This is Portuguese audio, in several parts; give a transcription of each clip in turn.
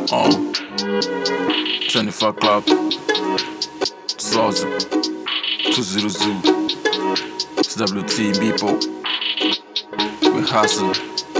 Oh, 24 Club, Slaughter, 20 Zoo, SWT, Beepo. We hustle,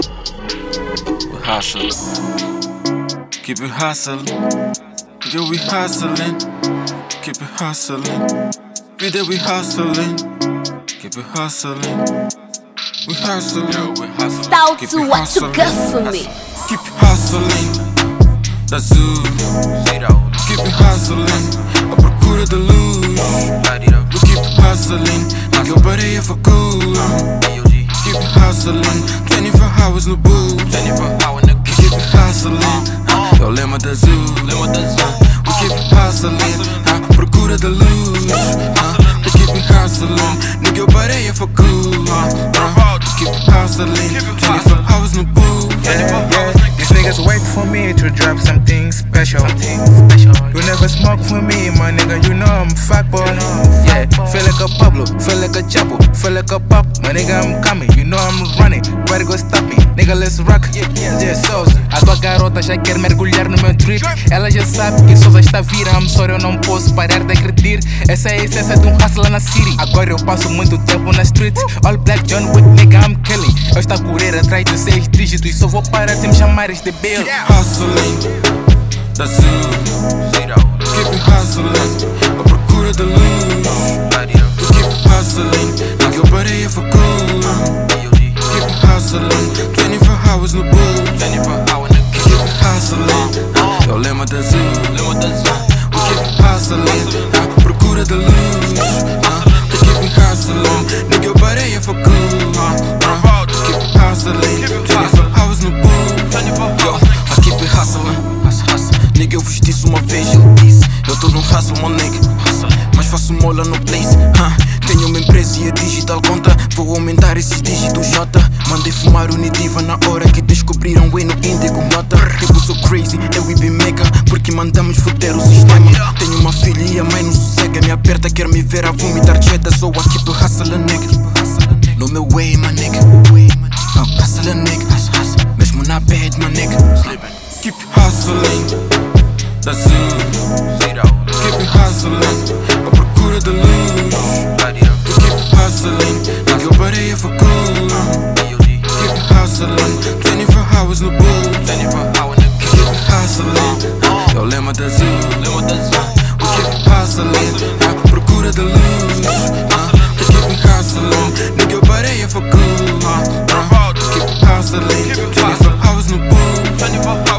keep it hustling, yeah we hustling, keep it hustling, every day we hustling, keep it hustling, we hustling, Style to what you got for me. keep it hustling, da Zoo, keep it hustling, a procura de luz, we keep it hustling, ninguém pareia for cool, keep it hustling, 24 hours no booth, keep it hustling, é o lema da Zoo, we keep it hustling, a procura de luz, we keep it hustling, ninguém pareia for cool, keep it hustling, 24 hours no booth. These niggas wait for me to drop something special. You never smoke for me, my nigga, you know I'm a fuck boy. Yeah, feel like a Pablo, feel like a Chapo, feel like a Pop. My nigga, I'm coming, you know I'm running. Nobody go stop me, nigga, let's rock. Yeah, Souza, a tua garota já quer mergulhar no meu trip. Ela já sabe que Souza está a vir. I'm sorry, eu não posso parar de acreditar. Essa é a essência de hustler na city. Agora eu passo muito tempo na street. All black John Wick, nigga, I'm killing. Eu estou a correr atrás de 6 dígitos e só vou parar se me chamares de Bill. Hustling, da Zoo, keep it hustling, a procura de luz, we keep it hustling, ninguém pareia for cool, keep it hustling, 24 hours no booth, keep it hustling, é o lema da Zoo, we keep it hustling, a procura de luz, we keep it hustling, ninguém pareia for cool, keep it hustling, 24 hours no booth, I keep it hustling. Nigga, eu vos disse uma vez, eu tô no hustle, my nigga, mas faço mola no place, tenho uma empresa e a digital conta, vou aumentar esses dígitos, J. Mandei fumar Unidiva na hora que descobriram o no índigo, nota. Tipo, sou crazy, eu e mega, porque mandamos foder o sistema. Tenho uma filha e a mãe não sossega, me aperta, quer me ver a vomitar jeta, sou a keep it hustler, nigga, no meu way, my nigga, hustler, nigga, mesmo na bed, my nigga, keep it hustling, da Zoo, keep it hustling, a procura de luz, we keep it hustling, ninguém pareia for cool, keep it hustling, 24 hours no booth, keep it hustling, é o lema da Zoo, we keep it hustling, a procura de luz, we keep it hustling, ninguém pareia for cool, keep it hustling, 24 hours no booth.